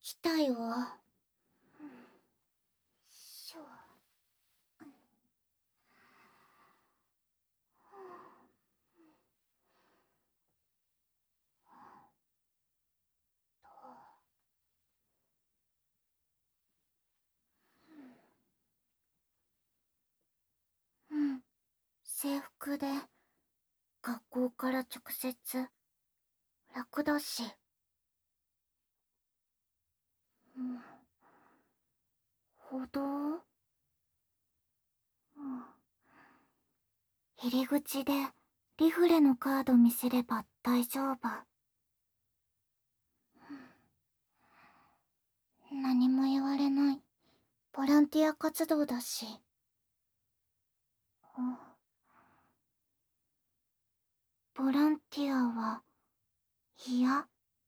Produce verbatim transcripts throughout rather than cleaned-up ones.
来たよ。しょ。うん、制服で学校から直接楽だし。うん、歩道、うん、入り口でリフレのカード見せれば大丈夫。うん、何も言われないボランティア活動だし。うん、ボランティアは嫌？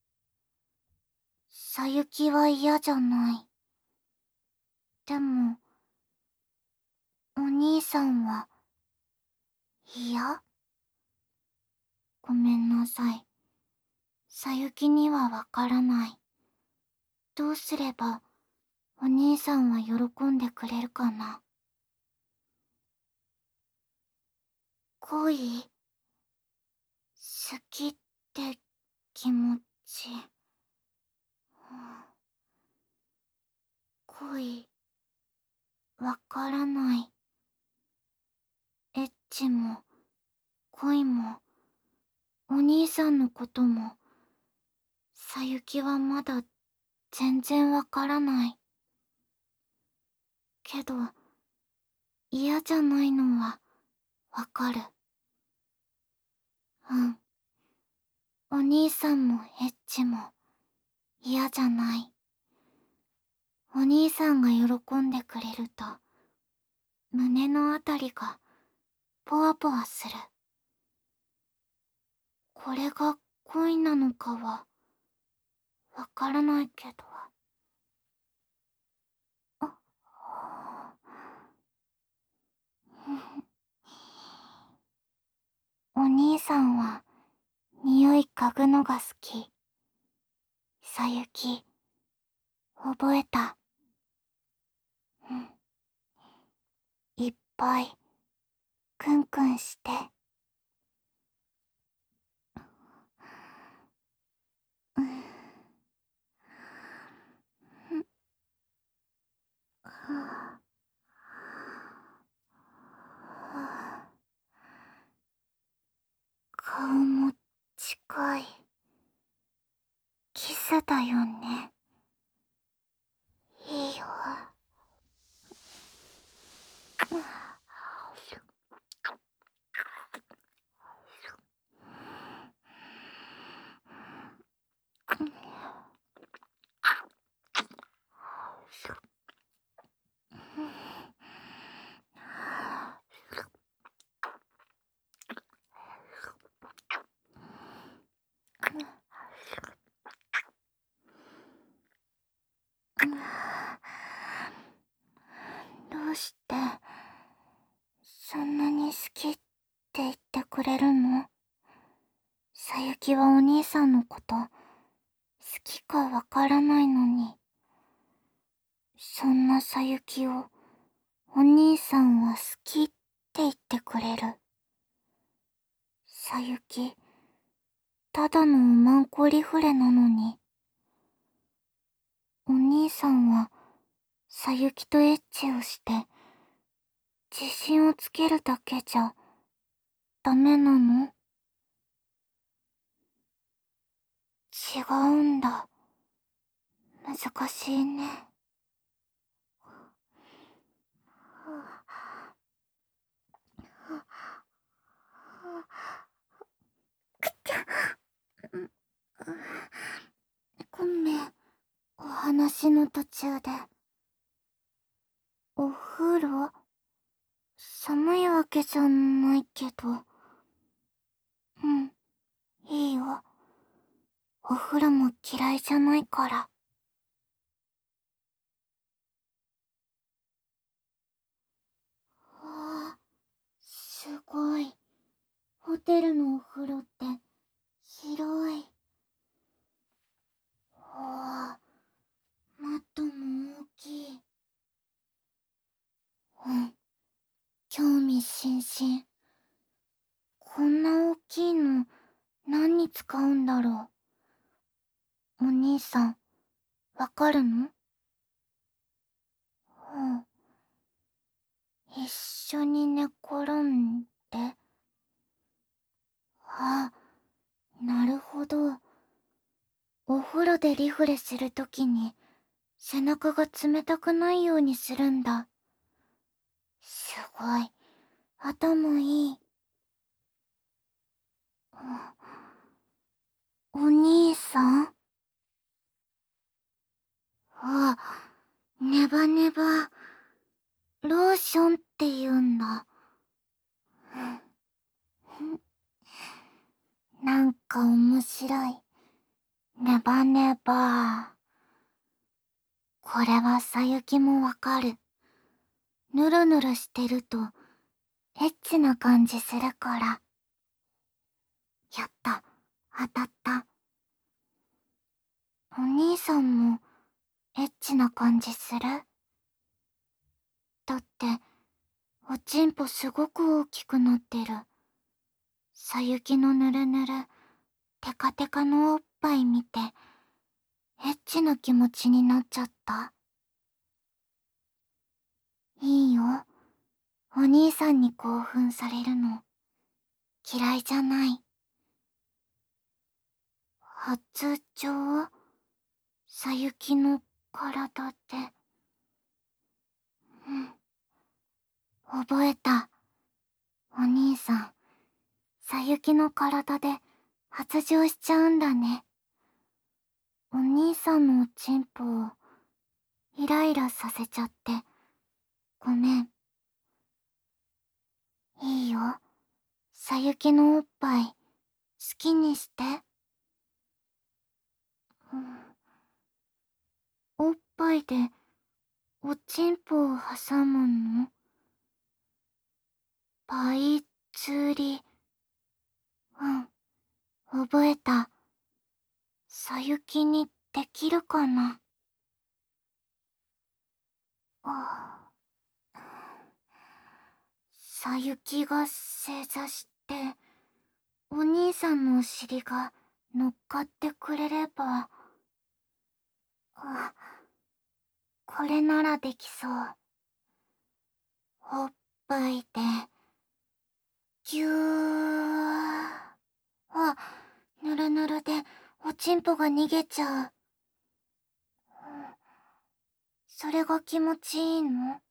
さゆきは嫌じゃない。でもお兄さんは嫌？ごめんなさい。さゆきにはわからない。どうすればお兄さんは喜んでくれるかな。恋、好きって気持ち、うん、恋、わからない。エッチも恋もお兄さんのこともさゆきはまだ全然わからない。けど嫌じゃないのはわかる。うん、お兄さんもエッチも嫌じゃない。お兄さんが喜んでくれると胸のあたりがポワポワする。これが恋なのかはわからないけど。あお兄さんは匂い嗅ぐのが好き。さゆき、覚えた。うん。いっぱいクンクンして。うん。はあ、顔も近い。キスだよね。いいよ。どうしてそんなに好きって言ってくれるの？さゆきはお兄さんのこと好きかわからないのに、そんなさゆきをお兄さんは好きって言ってくれる。さゆき、ただのおまんこリフレなのに、お兄さんはさゆきとエッチをして自信をつけるだけじゃダメなの？違うんだ。難しいね。くっちゃ。ごめん、お話の途中で。お風呂？寒いわけじゃないけど。うん、いいよ。お風呂も嫌いじゃないから。わあ、すごい。ホテルのお風呂って広い。わあ、 にしんしん。こんな大きいの何に使うんだろう。お兄さん、わかるの？ほう。一緒に寝転んで。あ、なるほど。お風呂でリフレするときに背中が冷たくないようにするんだ。すごい。頭いい。お兄さん？あ、ネバネバ。ローションって言うんだ。なんか面白い。ネバネバ。これはさゆきもわかる。ぬるぬるしてるとエッチな感じするから。やった、当たった。お兄さんもエッチな感じする？だって、おちんぽすごく大きくなってる。さゆきのぬるぬる、テカテカのおっぱい見て、エッチな気持ちになっちゃった。いいよ。お兄さんに興奮されるの。嫌いじゃない。初情？さゆきの体で。うん。覚えた。お兄さん、さゆきの体で発情しちゃうんだね。お兄さんのおちんぽをイライラさせちゃってごめん。いいよ。さゆきのおっぱい好きにして。うん、おっぱいでおちんぽを挟むの？パイ釣り。うん、覚えた。さゆきにできるかな？あ、さゆきが正座して、お兄さんのお尻が乗っかってくれれば。あ、これならできそう。おっぱいで、ぎゅー。あ、ぬるぬるでおちんぽが逃げちゃう。それが気持ちいいの？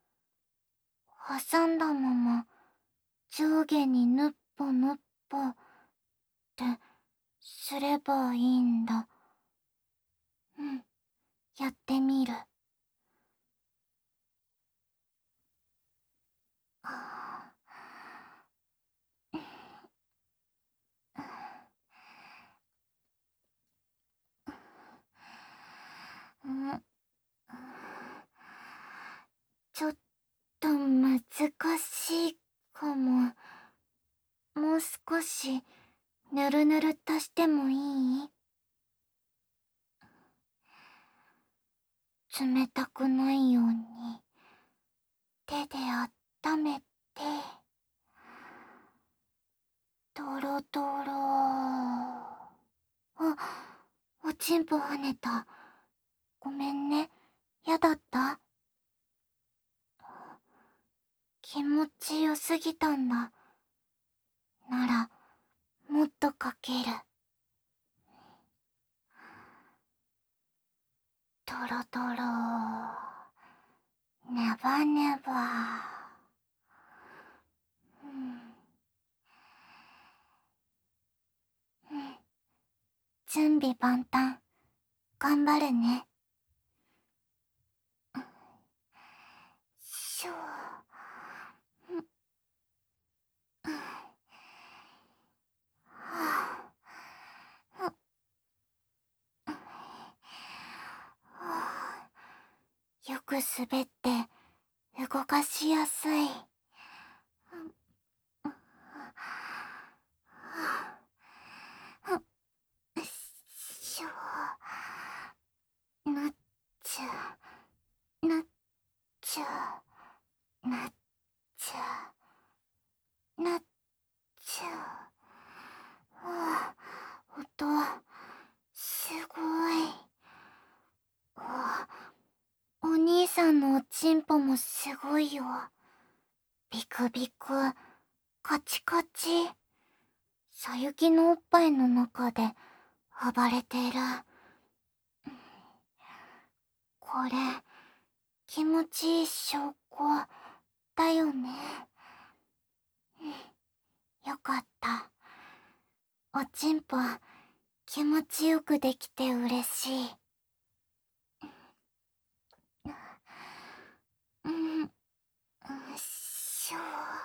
挟んだまま上下にぬっぽぬっぽってすればいいんだ。うん、やってみる。うん、ちょっと難しいかも。もう少しぬるぬる足してもいい？冷たくないように手であっためて。ドロドロ。あ、おちんぽ跳ねた。ごめんね。やだった？気持ちよすぎたんだ。なら、もっとかける。ドロドロ。ネバネバ。うん。うん。準備万端。頑張るね。しょう。うん。はあ。よく滑って動かしやすい。しょう。なっちゃなっちゃなっちゃ。 さんのおちんぽもすごいよ。ビクビク、カチカチ。さゆきのおっぱいの中で暴れてる。これ、気持ちいい証拠だよね。よかった。おちんぽ、気持ちよくできて嬉しい。うん、よいしょ。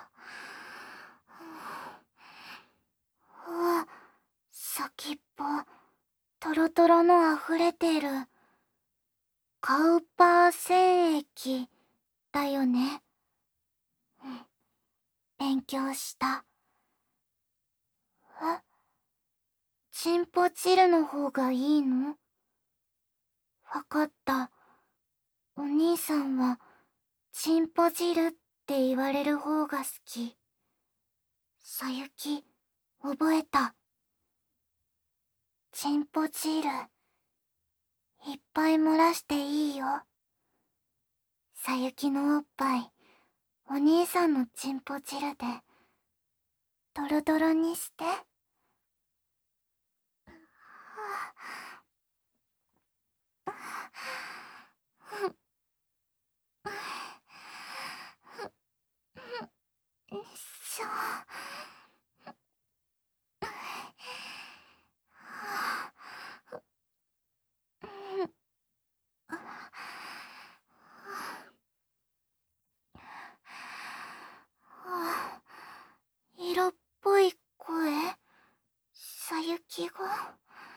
うわ、先っぽ、トロトロの溢れてる。カウパー腺液だよね。うん、勉強した。え、チンポ汁の方がいいの？わかった。お兄さんは、チンポ汁って言われる方が好き。さゆき、覚えた。チンポ汁、いっぱい漏らしていいよ。さゆきのおっぱい、お兄さんのチンポ汁で、ドロドロにして。よいしょ。色っぽい声、さゆきが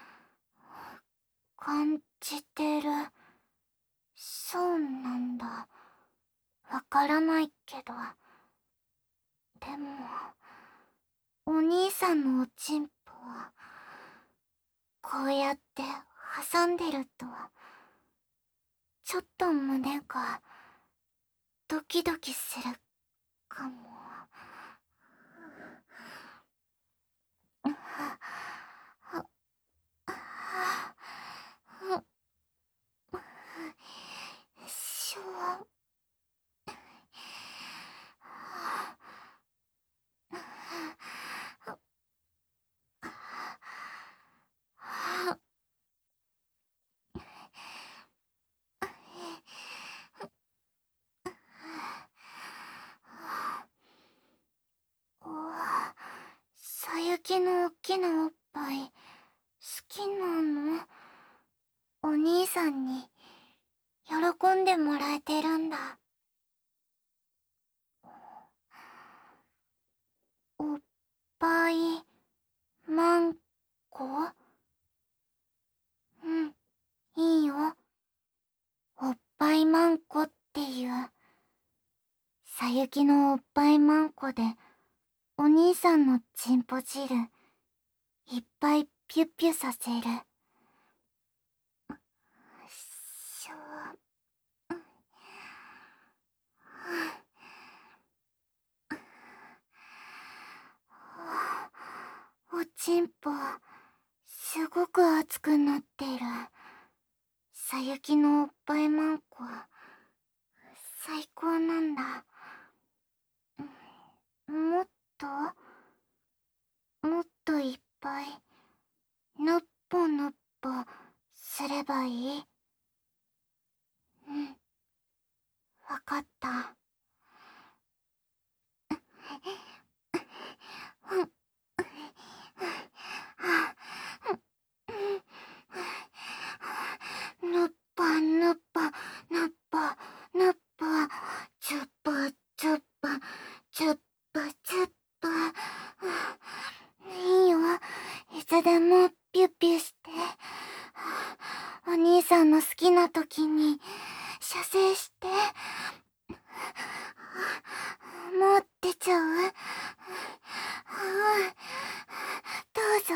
感じてる。そうなんだ。わからないけど。でも、お兄さんのおちんぽは、こうやって挟んでると、ちょっと胸がドキドキするかも。しょ。さゆきのおっきなおっぱい、好きなの？お兄さんに、喜んでもらえてるんだ。おっぱい、まんこ？うん、いいよ。おっぱいまんこっていう。さゆきのおっぱいまんこで、お兄さんのチンポ汁、いっぱいピュッピュさせる。しょ。おちんぽ、すごく熱くなってる。さゆきのおっぱいまんこ、最高なんだ。もっともっといっぱい、のっぽのっぽすればいい？うん、わかった。ぬっぱぬっぱぬっぱぬっぱ、チュッパチュッパチュッパチュッパ。いいよ、いつでもピュッピュして。お兄さんの好きな時に射精して。もう出ちゃう？どうぞ。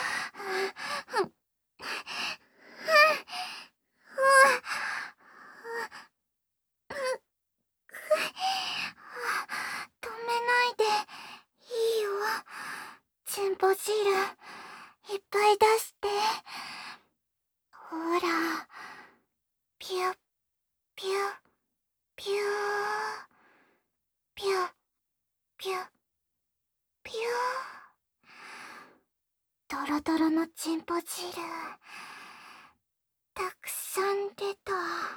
止めないでいいよ。チンポ汁いっぱい出して。ほら、ピュッピュッロドロのチンポ汁たくさん出た。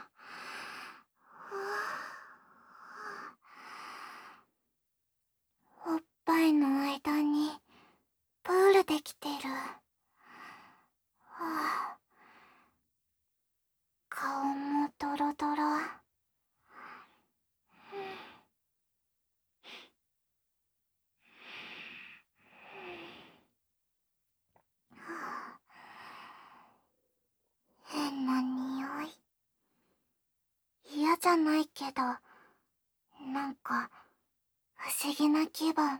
おっぱいの間にプールできてる。はあ、顔もドロドロ。変な匂い。嫌じゃないけど、なんか不思議な気分。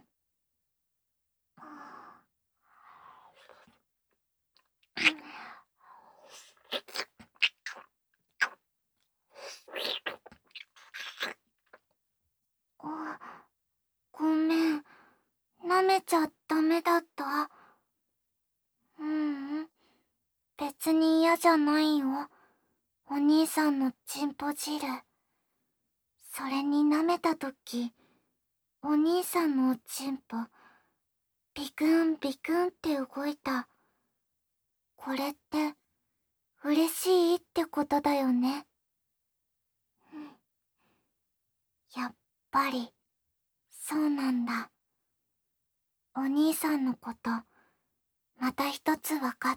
あ、ごめん。舐めちゃダメだった？ううん。別に嫌じゃないよ。お兄さんのチンポ汁。それに舐めたとき、お兄さんのおちんぽ、ビクンビクンって動いた。これって、嬉しいってことだよね。うん。やっぱり、そうなんだ。お兄さんのこと、また一つわかった。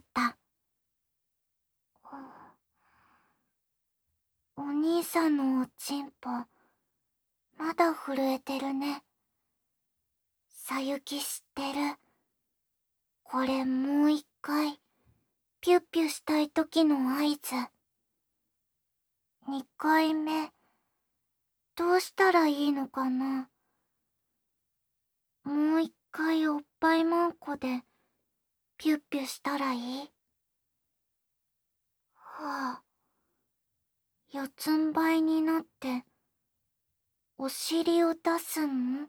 お兄さんのおちんぽ、まだ震えてるね。さゆき知ってる？これもう一回、ピュッピュしたい時の合図。二回目、どうしたらいいのかな？もう一回おっぱいまんこで、ピュッピュしたらいい？はあ、四つん這いになって、お尻を出すの？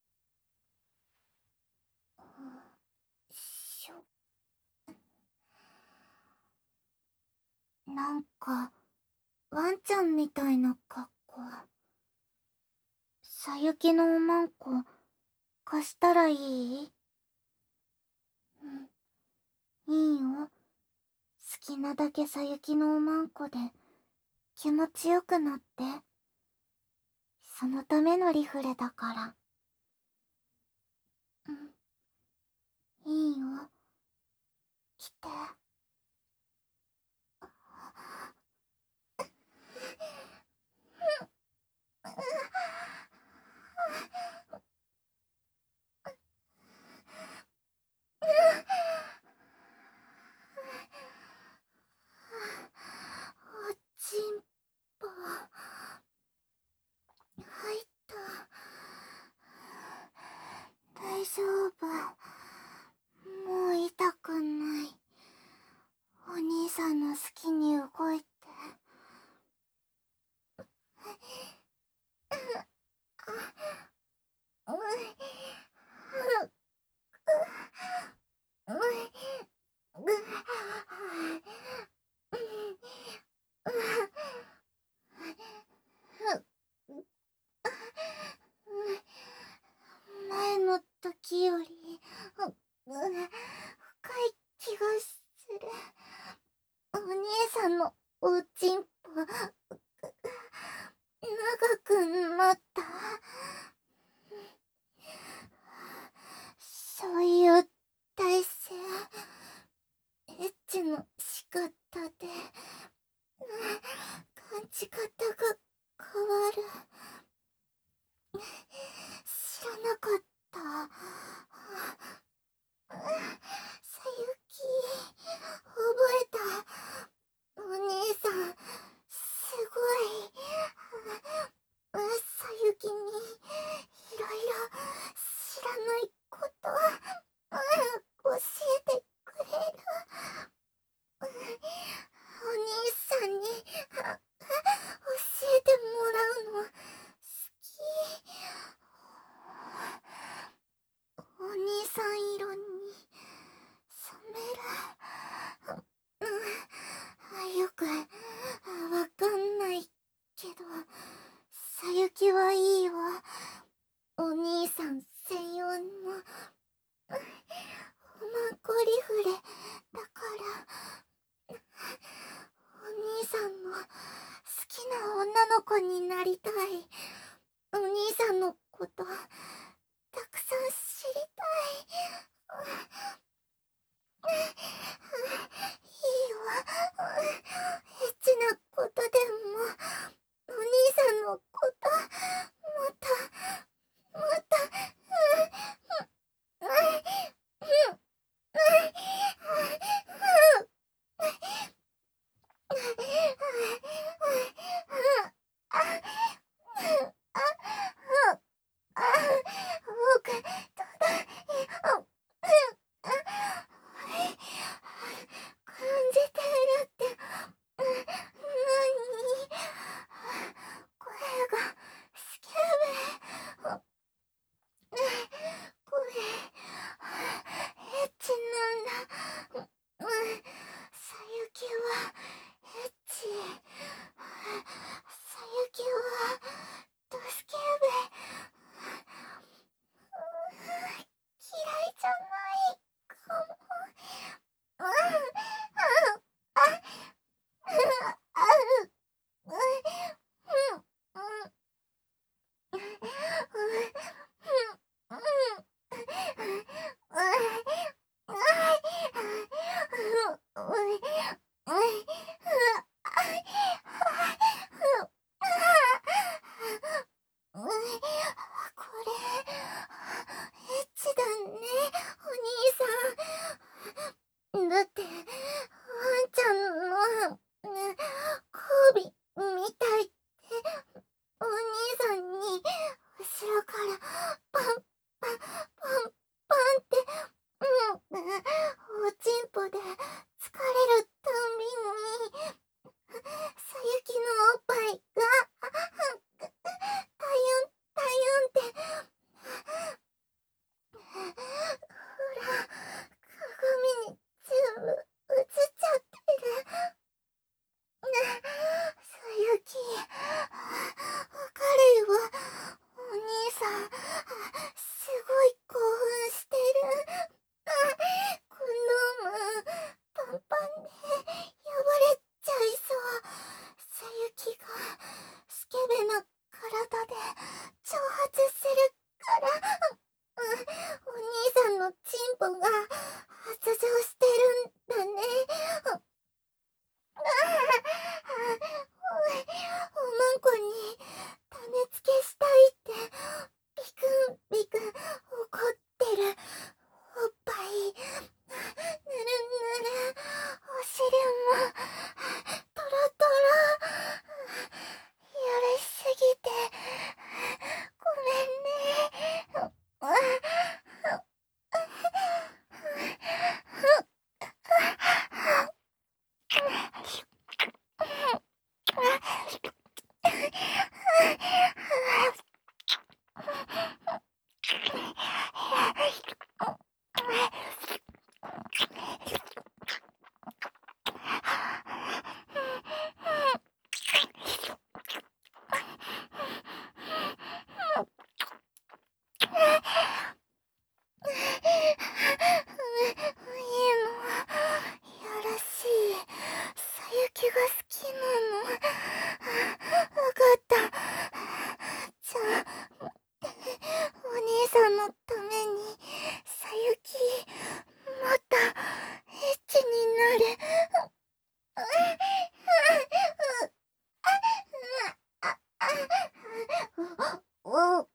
しょ。なんか、ワンちゃんみたいな格好。さゆきのおまんこ、貸したらいい？うん、いいよ。好きなだけさゆきのおまんこで、気持ちよくなって。そのためのリフレだから。うん、いいよ。来て。おちんぽ入った。大丈夫。もう痛くない。お兄さんの好きに動いて。前の時より深い気がする。お兄さんのおちんぽ長くなった。そういう体勢、エッチの仕方で感じ方が変わる。知らなかった。さゆき、覚えた。お兄さん、すごい。さゆきに、いろいろ知らないこと、教えてくれる。おの子になりたい。お兄さんのこと、たくさん知りたい。いいわ。エッチなことでも、お兄さんのこと、もっと、もっと、うん、うん、うん、僕、どうだい、感じてるって、なに、声が、スケベ、これ、エッチなんだ。うん、さゆきは、エッチ。さゆきは、ドスケベ。嫌いじゃないかも。うん、うん、あ、うん、あ、うん、うん、うん、これ、エッチだね、お兄さん。だって、ワンちゃんの、ね、交尾みたいって、お兄さんに、後ろからパンパンパンパンって、うん、おちんぽで疲れるたんびに、さゆきのおっぱいが、たゆんたゆんって、ほら、鏡に全部映っちゃってる。さゆき、わかるよ。お兄さん、すごい興奮してる。コンドーム、パンパンで、汚れちゃいそう。さゆきが、スケベな体で、挑発するから、うん、お兄さんのチンポが、発情してるんだね。おまんこに種付けしたいってビクンビクン怒ってるおっぱい、ぬるぬる、お尻もトロトロ、やりすぎてごめんね。いいの、やらしい。さゆきが好きなの。わかった。じゃあ、お兄さんのために、さゆき、もっと、エッチになる。う、う、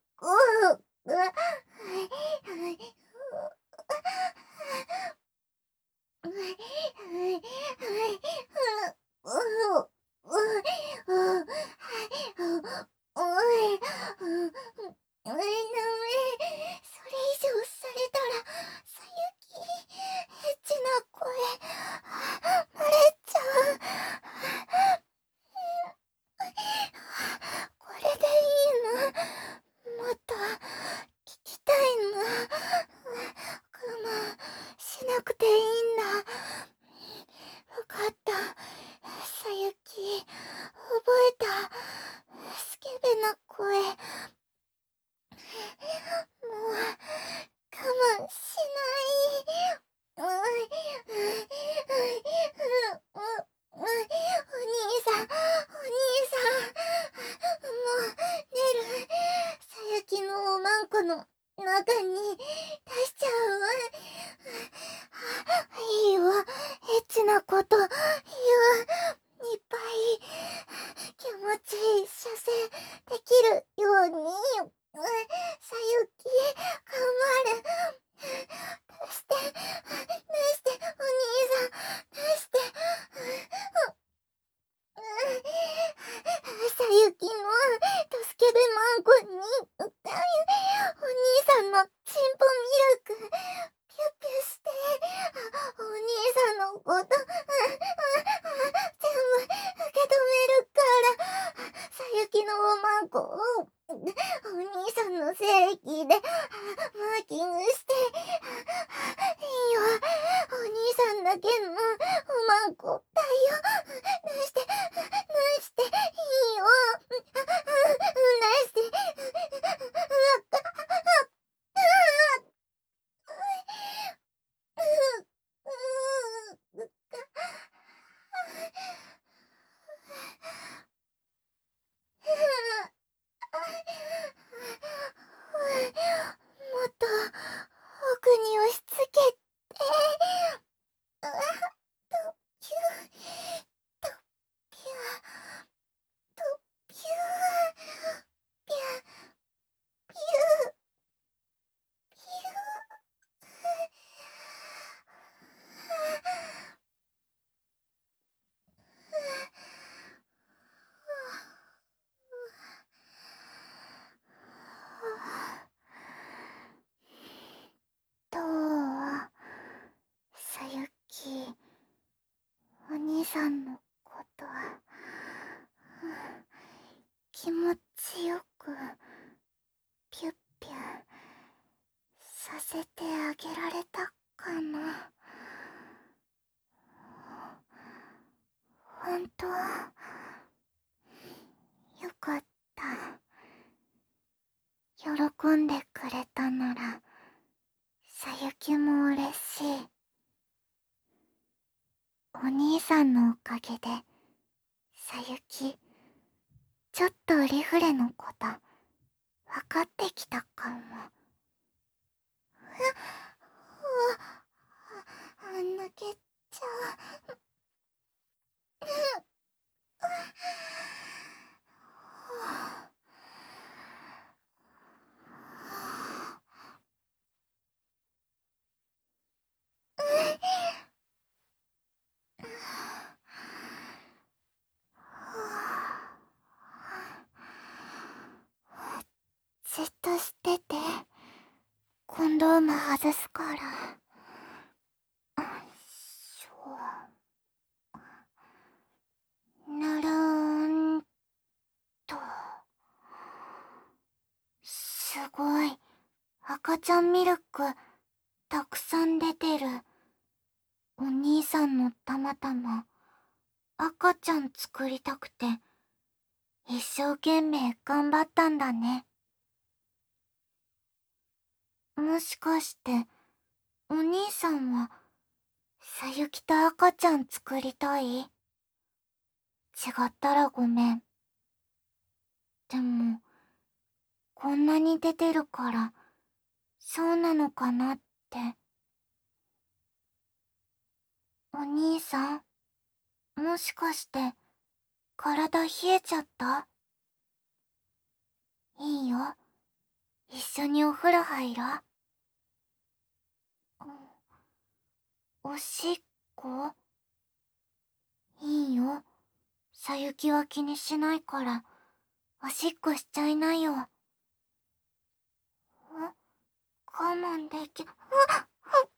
こ、お兄さんの正義でマーキングして、いいよ、お兄さんだけのおまんこだよ。出して、出して、いいよ。出して、わか、もっと奥に押し付けて。あ、とぴゅとぴゅとぴゅぴゅぴゅぴゅ。どう？さゆき、お兄さんのこと気持ちよくピュッピュさせてあげられたかな。ほんとよかった。喜んでくれたならさゆきも嬉しい。お兄さんのおかげでさゆきちょっとリフレのこと分かってきたかも。あ、泣けちゃう。じっとしてて、コンドーム外すから。しょぬるーんと。すごい、赤ちゃんミルクたくさん出てる。お兄さんのたまたま赤ちゃん作りたくて一生懸命頑張ったんだね。もしかしてお兄さんはさゆきと赤ちゃん作りたい？違ったらごめん。でもこんなに出てるからそうなのかなって。お兄さん、もしかして体冷えちゃった？いいよ、一緒にお風呂入ろう。おしっこ？いいよ、さゆきは気にしないからおしっこしちゃいなよ。我慢でき、あ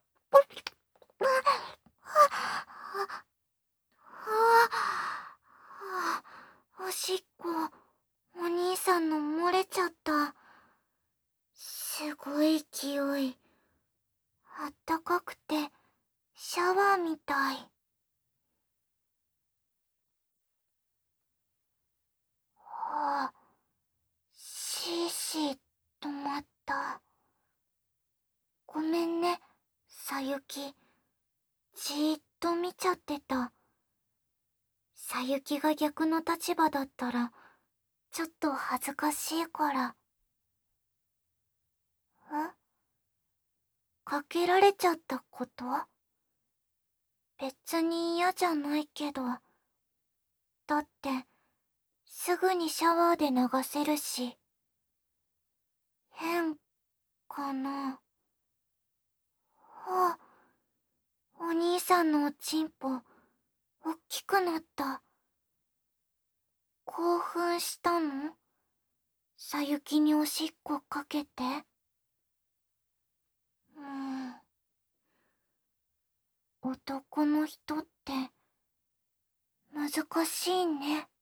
あ、おしっこお兄さんの漏れちゃった。すごい勢い。あったかくてシャワーみたい。はあ、シーシー止まった。ごめんね、さゆき。じーっと見ちゃってた。さゆきが逆の立場だったらちょっと恥ずかしいから。え？かけられちゃったこと？別に嫌じゃないけど。だってすぐにシャワーで流せるし。変かな。あ、お兄さんのおちんぽおっきくなった。興奮したの？さゆきにおしっこかけて。うん、男の人って難しいね。